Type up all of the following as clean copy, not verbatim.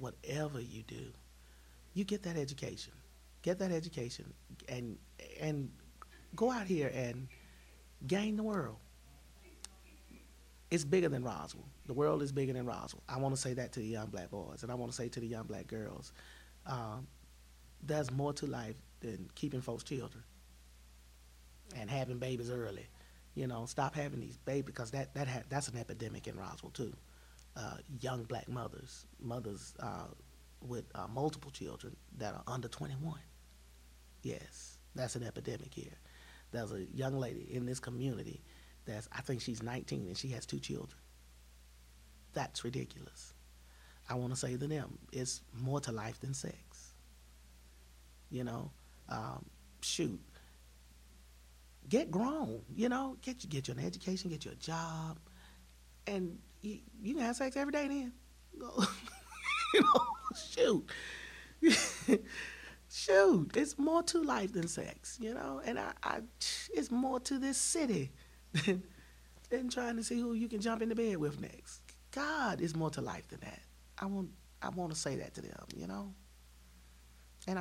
whatever you do, you get that education. Get that education and and go out here and gain the world. It's bigger than Roswell. The world is bigger than Roswell. I want to say that to the young black boys, and I want to say to the young black girls, um, there's more to life than keeping folks' children and having babies early. You know, stop having these babies because that's an epidemic in Roswell too. Young black mothers with multiple children that are under 21. Yes, that's an epidemic here. There's a young lady in this community that's, I think she's 19 and she has two children. That's ridiculous. I want to say to them, it's more to life than sex. You know, um, shoot, get grown. You know, get you an education, get you a job, and you can have sex every day. Then, you know, shoot, shoot. It's more to life than sex. You know, and it's more to this city than trying to see who you can jump into bed with next. God is more to life than that. I want I want to say that to them, you know. And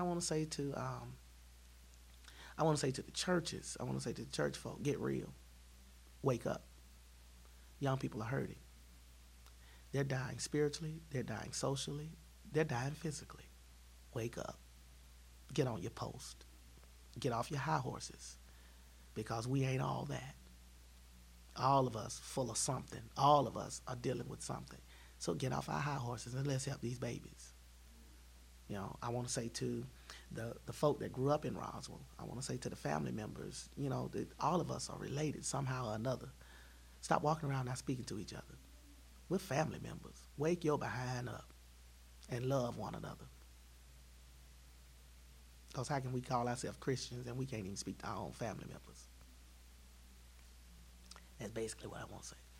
I want to say to the churches, I want to say to the church folk, get real, wake up. Young people are hurting. They're dying spiritually. They're dying socially. They're dying physically. Wake up. Get on your post. Get off your high horses because we ain't all that. All of us full of something. All of us are dealing with something. So get off our high horses and let's help these babies. You know, I want to say to the folk that grew up in Roswell, I want to say to the family members, you know, that all of us are related somehow or another. Stop walking around not speaking to each other. We're family members. Wake your behind up and love one another. Because how can we call ourselves Christians and we can't even speak to our own family members? That's basically what I want to say.